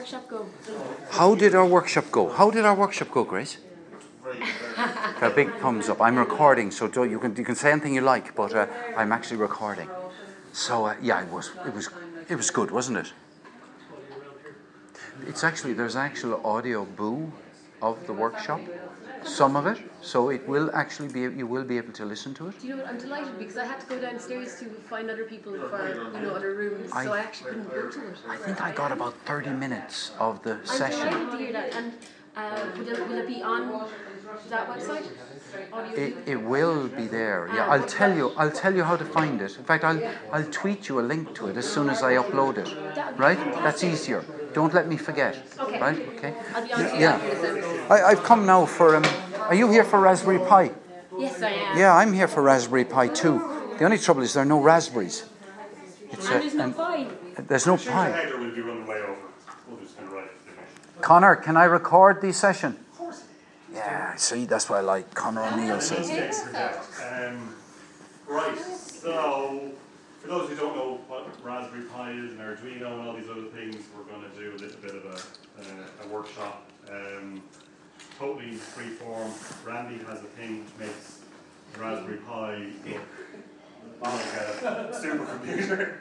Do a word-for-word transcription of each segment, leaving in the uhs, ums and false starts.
workshop go? How did our workshop go? How did our workshop go, Grace? A big thumbs up. I'm recording, so don't, you can you can say anything you like, but uh, I'm actually recording. So uh, yeah, it was it was it was good, wasn't it? It's actually there's an actual audio boo of the workshop, some of it, so it will actually be you will be able to listen to it. Do you know what? I'm delighted because I had to go downstairs to find other people for you know other rooms, I, so I actually couldn't go to it. I think I got about thirty minutes of the I'm session. delighted to hear that. And uh, will, it, will it be on that website? Audio It, it will be there. Yeah, I'll tell you. I'll tell you how to find it. In fact, I'll I'll tweet you a link to it as soon as I upload it. Right? That's easier. Don't let me forget. Okay. Right? Okay. I'll be on to you Yeah. after this episode. I, I've come now for. Um, are you here for Raspberry Pi? Yes, I am. Yeah, I'm here for Raspberry Pi too. The only trouble is there are no raspberries. It's And a- there's no and- pie. There's no The pie. header will be running way over. We'll just gonna write it. Connor, can I record the session? Yeah, see, that's what I like. Connor O'Neill says. Um, right, so for those who don't know what Raspberry Pi is and Arduino and all these other things, we're going to do a little bit of a, a, a workshop. Um, totally free form. Randy has a thing which makes the Raspberry Pi look like a supercomputer.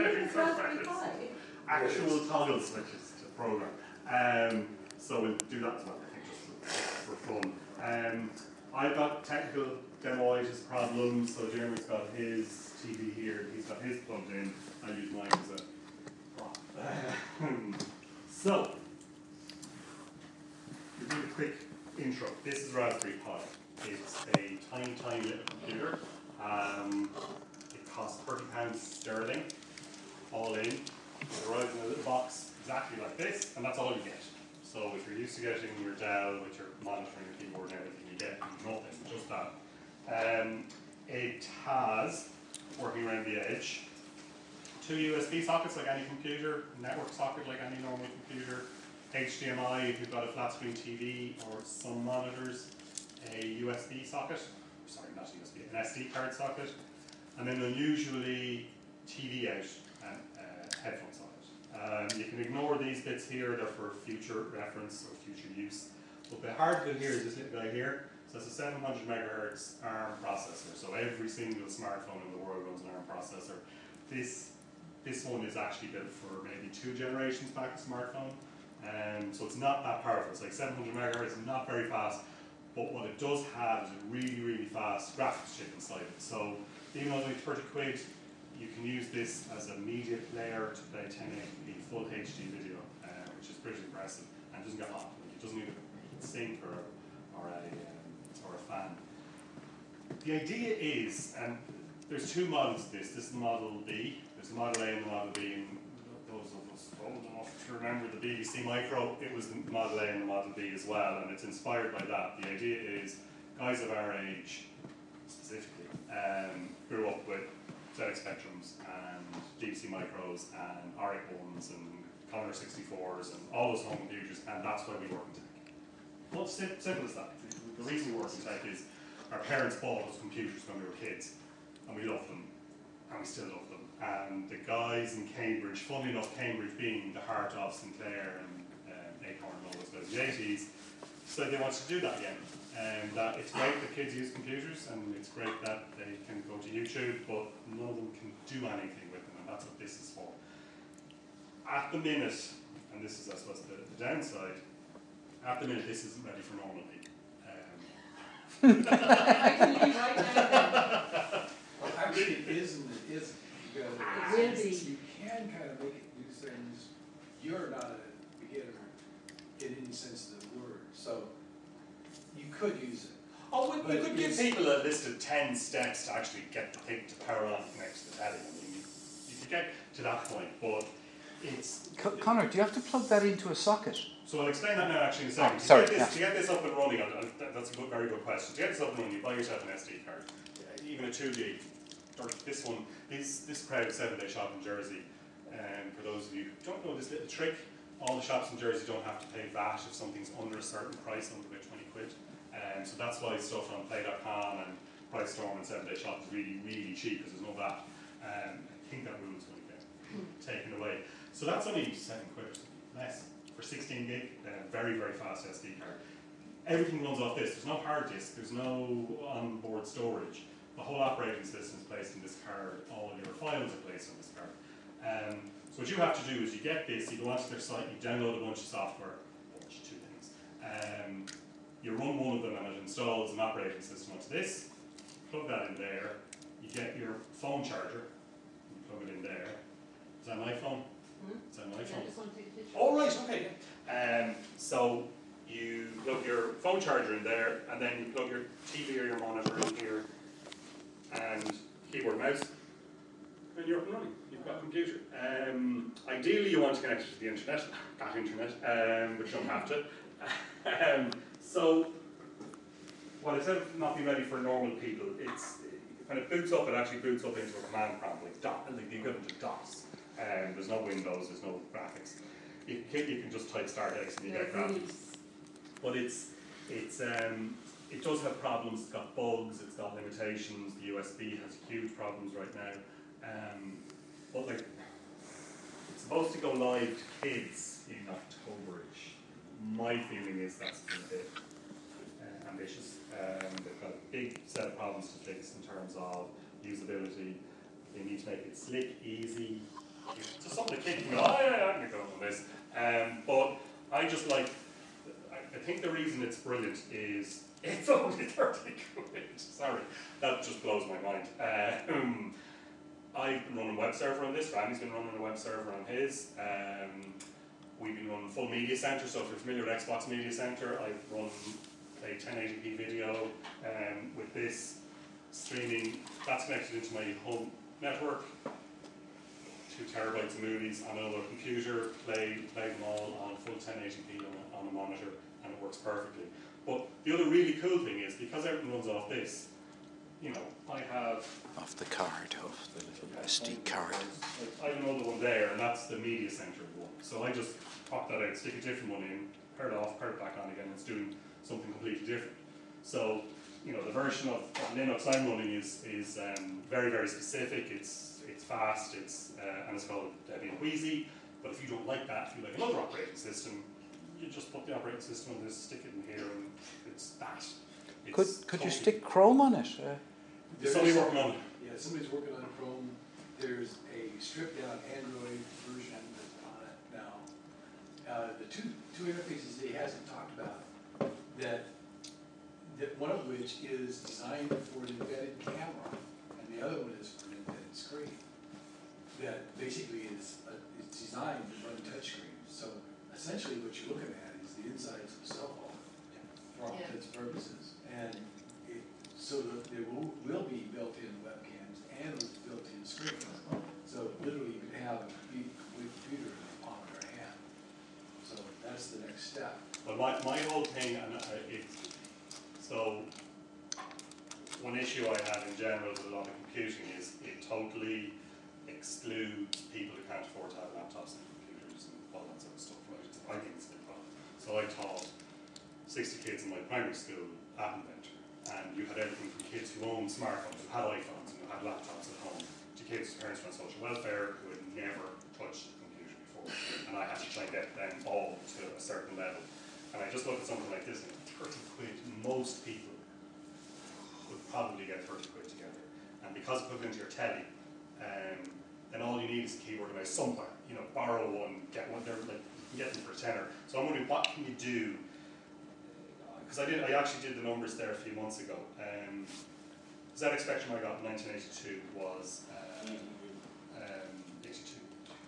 Actual toggle switches to program. Um, so we'll do that as well, I think, just for fun. Um, I've got technical demoitis problems, so Jeremy's got his T V here, he's got his plugged in, I use mine as a prop. So, to do a quick intro, this is Raspberry Pi. It's a tiny, tiny little computer. Um, it costs thirty pounds sterling, all in. It arrives in a little box exactly like this, and that's all you get. So if you're used to getting your Dell with your monitor and your keyboard and everything, you get nothing, just that. Um, it has, working around the edge, two U S B sockets like any computer, network socket like any normal computer, H D M I if you've got a flat screen T V or some monitors, a U S B socket, sorry not U S B, an S D card socket, and then unusually T V out and uh, headphone socket. Um, you can ignore these bits here, they're for future reference or future use. But the heart of it here is this little guy here. So it's a seven hundred megahertz ARM processor. So every single smartphone in the world runs an ARM processor. This this one is actually built for maybe two generations back a smartphone. Um, so it's not that powerful. It's like seven hundred megahertz, not very fast. But what it does have is a really, really fast graphics chip inside it. So even though it's only thirty quid, you can use this as a media player to play ten eighty p full H D video, uh, which is pretty impressive, and it doesn't get hot. It doesn't need a sink or, or, a, um, or a fan. The idea is, and there's two models of this. This is the Model B. There's the Model A and the Model B, and those of us old enough to remember the B B C Micro, it was the Model A and the Model B as well, and it's inspired by that. The idea is, guys of our age, specifically, um, grew up with Z X Spectrums and D B C Micros and R eight ones and Commodore sixty-fours and all those home computers, and that's why we work in tech. Well, it's sim- simple as that. The reason we work in tech is our parents bought us computers when we were kids, and we loved them, and we still love them. And the guys in Cambridge, funnily enough, Cambridge being the heart of Sinclair and um, Acorn and all those guys in the eighties, decided they wanted to do that again. And uh, it's great that kids use computers, and it's great that they can go to YouTube, but none of them can do anything with them, and that's what this is for. At the minute, and this is I suppose the, the downside, at the minute this isn't ready for normal people. Um, I can leave right now. Well, actually, it is and it isn't. Because It will be. You can kind of make it do things. You're not a beginner in any sense of the word, so you could use it. oh, we, we But could give it's- people a list of ten steps to actually get the thing to power on and connect to the telly. I mean, you, you could get to that point, but it's... Co- Connor, do you have to plug that into a socket? So I'll explain that now actually in a second. Oh, sorry, to, get this, yeah. to get this up and running, I'll- I'll- that's a good, very good question. To get this up and running, you buy yourself an S D card, uh, even a two gig, or this one, these, this crowd seven day shop in Jersey, and for those of you who don't know this little trick, all the shops in Jersey don't have to pay V A T if something's under a certain price, under about twenty quid. Um, so that's why stuff on play dot com and Price Storm and seven day shop is really, really cheap because there's no V A T. Um, I think that rule's going to get taken away. So that's only seven quid or something, less. sixteen gig, uh, very, very fast S D card. Everything runs off this. There's no hard disk, there's no onboard storage. The whole operating system is placed in this card, all your files are placed on this card. Um, so what you have to do is you get this, you go onto their site, you download a bunch of software, a bunch of two things. Um, you run one of them and it installs an operating system onto this, plug that in there, you get your phone charger, you plug it in there. Is that an iPhone? Hmm? Is that an Yeah, iPhone? just want to take a picture. Oh, right, okay. Um, so you plug your phone charger in there, and then you plug your T V or your monitor in here, and keyboard and mouse, and you're up and running. You've got a computer. Um, ideally, you want to connect it to the internet, that internet, um, but you don't have to. um, so, well, instead of not being ready for normal people, it's when it boots up, it actually boots up into a command prompt, like, dot, like the equivalent of DOS. Um, there's no Windows, there's no graphics. You can, you can just type start X and you get graphics. But it's, it's, um, it does have problems, it's got bugs, it's got limitations, the U S B has huge problems right now. Um, but like, it's supposed to go live to kids in October-ish. My feeling is that's a bit uh, ambitious. Um, they've got a big set of problems to fix in terms of usability. They need to make it slick, easy. So some of the kids can go, oh yeah, I can go on this. Um, but I just like, I, I think the reason it's brilliant is it's only thirty quid. Sorry, that just blows my mind. Um, I've been running a web server on this, Randy's been running a web server on his. Um, we've been running full Media Center, so if you're familiar with Xbox Media Center, I've run a ten eighty p video um, with this streaming. That's connected into my home network. Two terabytes of movies on another computer, play, play them all on full ten eighty p on a, on a monitor, and it works perfectly. But the other really cool thing is, because everything runs off this, you know, I have... Off the card, off the little S D card. I have another one there, and that's the Media Center one. So I just pop that out, stick a different one in, pair it off, pair it back on again, and it's doing something completely different. So, you know, the version of, of Linux I'm running is, is um, very, very specific. It's it's fast, it's uh, and it's called Debian Wheezy. But if you don't like that, if you like another operating system, you just put the operating system on this, stick it in here, and it's that. It's Could could you totally stick Chrome on it? Uh, There's somebody working on it. Yeah, somebody's working on Chrome. There's a stripped down Android version that's on it now. Uh, the two two interfaces that he hasn't talked about, that that one of which is designed for an embedded camera, and the other one is for an embedded screen. That basically is uh, it's designed to run touchscreen. So essentially, what you're looking at is the insides of a cell phone for all Yeah. intents and purposes, and it, so that there will, will be built-in webcams and built-in screens. So literally, you can have a complete complete computer in the palm of your hand. So that's the next step. But my, my whole thing, and uh, it, so one issue I have in general with a lot of computing is it totally excludes people who can't afford to have laptops and computers and all that sort of stuff. Right? It's, I think it's a big problem. So I taught sixty kids in my primary school App Inventor, and you had everything from kids who owned smartphones, who had iPhones, and who had laptops at home, to kids whose parents were on social welfare who had never touched a computer before, and I had to try and get them all to a certain level. And I just look at something like this, and thirty quid, most people would probably get thirty quid together. And because it's put into your telly, um, then all you need is a keyboard and mouse somewhere. You know, borrow one, get one, they're like, you can get them for a tenner. So I'm wondering, what can you do? Because I did, I actually did the numbers there a few months ago. Um, Z X Spectrum I got in nineteen eighty-two was um, um, eighty-two.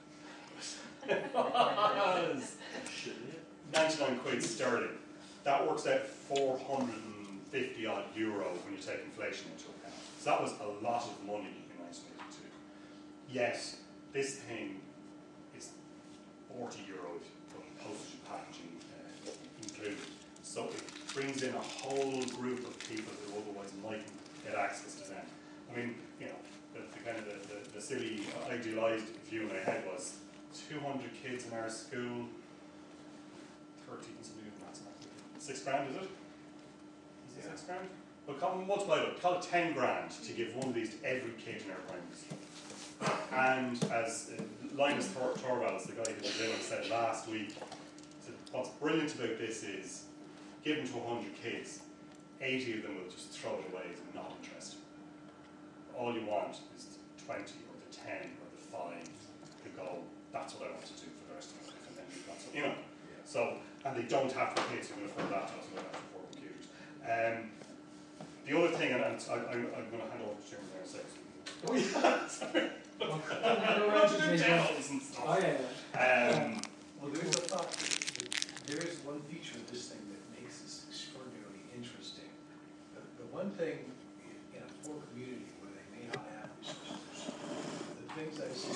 was ninety-nine quid sterling. That works out four hundred fifty odd euro when you take inflation into account. So that was a lot of money in nineteen eighty-two. Yet this thing is forty euro if you put postage and packaging uh, included. So it brings in a whole group of people who otherwise mightn't get access to them. I mean, you know, the, the kind of the, the, the silly idealized view in my head was two hundred kids in our school, thirty, something like that, six grand, is it? Is it Yeah. six grand? Well, call, multiply it, call it ten grand to give one of these to every kid in our primary school. And as uh, Linus Tor- Torvalds, the guy who was in, said last week, said what's brilliant about this is, given to one hundred kids, eighty of them will just throw it away as not interested. All you want is the twenty or the ten or the five to go, that's what I want to do for the rest of my life, and then you've got some, you know. So, and they don't have the kids who can afford laptops and don't have to afford computers. Um, the other thing, and I'm, I, I'm, I'm going to hand over to Jim there in a second. Oh yeah, sorry. Lots of demos and stuff. Oh yeah, yeah. Um, Well, there's a thought, there is one feature of this thing that makes this extraordinarily interesting. The, the one thing in a poor community where they may not have resources, the things I see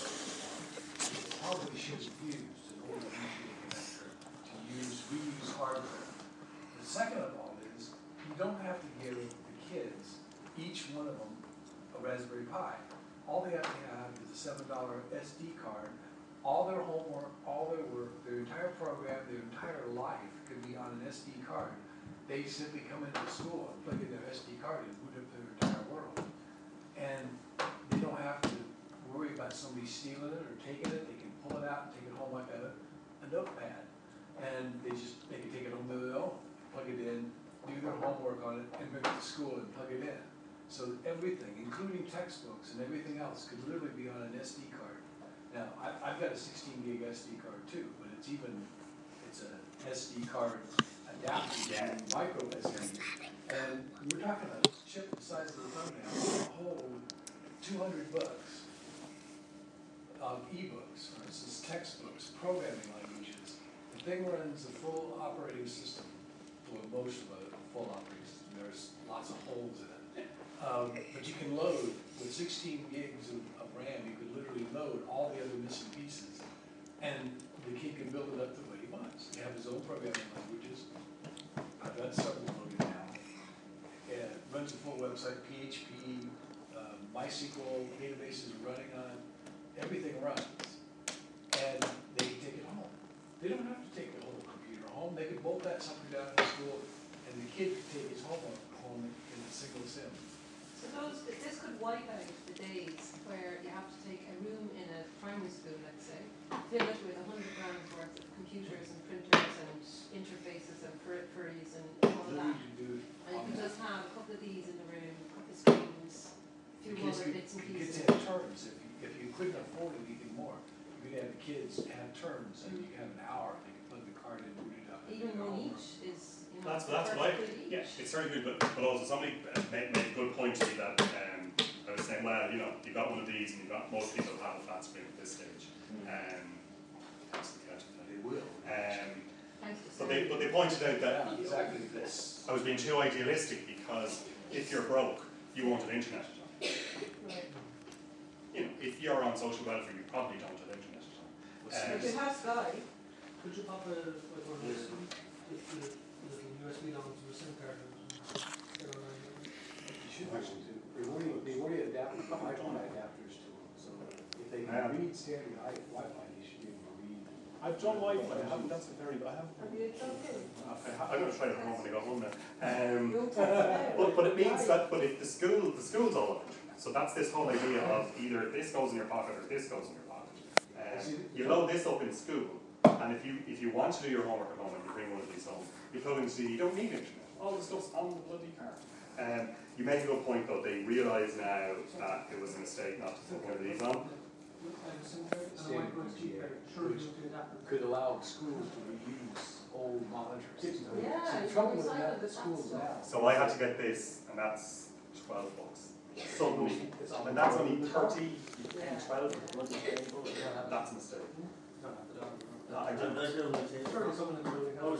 is probably should be used in order to use a connector, to use reuse hardware. The second of all is, you don't have to give the kids, each one of them, a Raspberry Pi. All they have to have is a seven dollar S D card. All their homework, all their work, their entire program, their entire life could be on an S D card. They simply come into school and plug in their S D card and boot up their entire world. And they don't have to worry about somebody stealing it or taking it. They can pull it out and take it home like a, a notepad. And they just, they can take it home to their own, plug it in, do their homework on it, and bring it to school and plug it in. So everything, including textbooks and everything else, could literally be on an S D card. Now, I, I've got a sixteen gig S D card too, but it's even, it's a S D card adapted Yeah. to micro S D. And we're talking a chip the size of the thumbnail, a whole two hundred bucks of ebooks, for instance, textbooks, programming languages. The thing runs a full operating system, well, most of a full operating system. There's lots of holes in it. Um, but you can load, with sixteen gigs of, of RAM, you could literally load all the other missing pieces. And the kid can build it up the way he wants. He has his own programming languages. I've got several loaded now. It runs a full website, P H P, um, MySQL databases running on it. Everything runs. And they can take it home. They don't have to take the whole computer home. They could bolt that sucker down in school, and the kid could take his homework home in a single sim. So those, this could wipe out the days where you have to take a room in a primary school, let's say, fill it with a hundred grand worth of computers and printers and interfaces and peripheries and all of Then that. we can do it And you on can that. just have a couple of these in the room, a couple of screens, a few The kids other could- bits and the kids pieces. have terms. If you, if you couldn't afford anything more, you could have the kids have terms, and you could have an hour, they could plug the card in, boot it up. and do Even their one homework. each is, you know, That's, that's per what I, kid each. yeah, it's very good, but, but also somebody uh, made, made a good point to me that, um, I was saying, well, you know, you've got one of these and you've got, most people have a flat screen at this stage. Um, thanks to the catch of They that. will. Um, Thanks to but they, but they pointed out that Yeah, exactly this. I was being too idealistic because if you're broke, you won't have internet at home. Right. You know, if you're on social welfare, you probably don't have internet at home. If you have Sky, Could you pop a, like one of those, if the little U S B dongle to a SIM card? and get it around? You should actually do. They've already, they've already adapted the Wi-Fi adapters to them, so if they Yeah. can read standard I- Wi-Fi, they should be able to read. I've done Wi-Fi, I haven't, that's very, I haven't. have you done too? I'm going to try it at home when I go home now. Um, You'll test it out. But, but it means that, but if the school, the school's all about internet, so that's this whole idea of either this goes in your pocket or this goes in your pocket. Um, you load this up in school, and if you if you want to do your homework at home and you bring one of these home, you plug in C, you don't need internet. All the stuff's on the bloody car. Um, you make a good point though, they realise now that it was a mistake not to put one of these on. Like a SIM card and a micro S D card, surely you can adapt it. Could allow schools to reuse old monitors. Yeah, So you the trouble can with recycle that, the schools stuff. now. So I had to get this, and that's twelve bucks. Suddenly, and that's only thirty, Yeah. twelve, that's a mistake. Don't have to download it. No, I didn't. Surely someone in the building has.